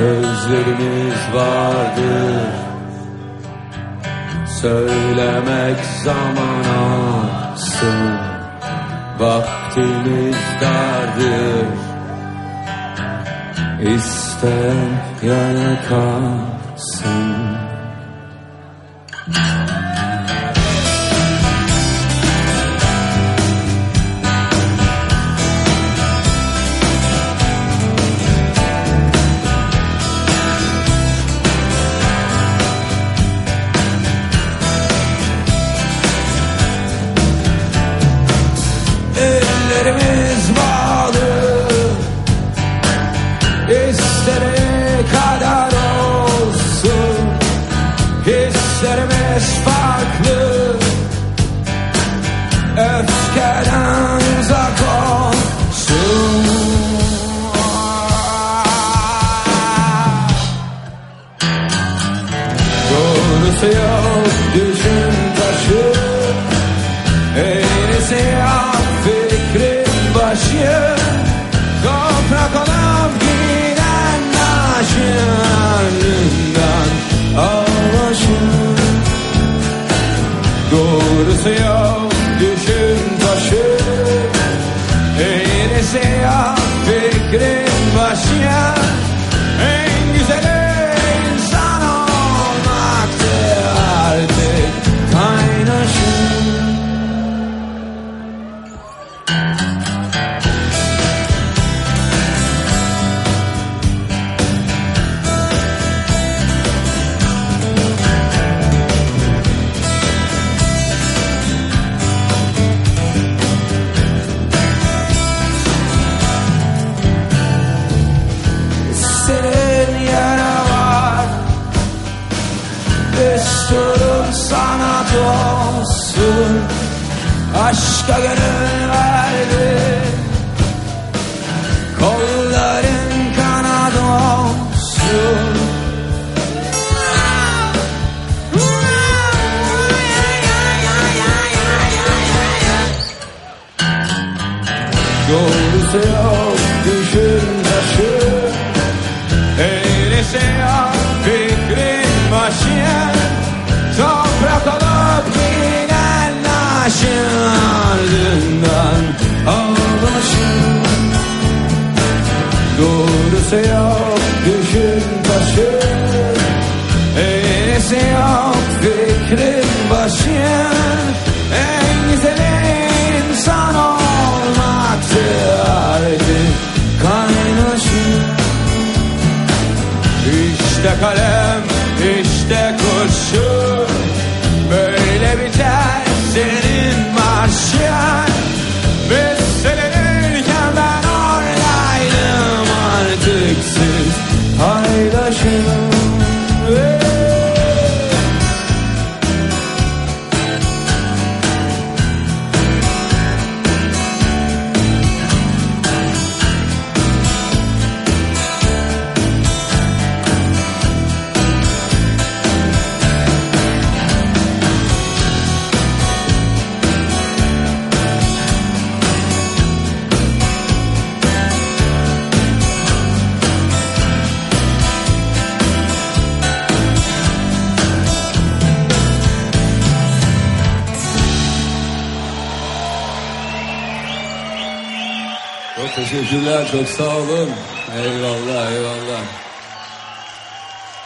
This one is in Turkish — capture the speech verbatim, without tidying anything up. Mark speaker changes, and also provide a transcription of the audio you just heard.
Speaker 1: Sözlerimiz vardır, söylemek zaman alsın. Vaktimiz dardır, İsteyen yana kalsın. Ellerimiz bağlı, istediği kadar olsun. Hislerimiz farklı, öfkeden uzak olsun. Doğrusu yok, düşün taşı, eğrisi yok fikrin başı. Toprak olup giden taşın ardından ağlaşır. Doğrusu yok, düşün taşı, eğrisi yok fikrin başı. En güzeli insan olmaktı, artık kaynaşır. Senin yara var, desturum sana olsun. Aşka gönül verdin, kolların kanat olsun. Doğrusu yok, düşün taşı, eğrisi yok fikrin başı. Toprak olup giden taşın ardından ağlaşır. Doğrusu yok, düşün taşı, eğrisi yok fikrin başı. En güzeli insan olmaktı, artık kaynaşır. İşte kalem, işte kurşun, böyle biter senin marşın. Biz selenirken ben oradaydım, artık siz paylaşın. Çok teşekkürler, çok sağ olun. Eyvallah, eyvallah.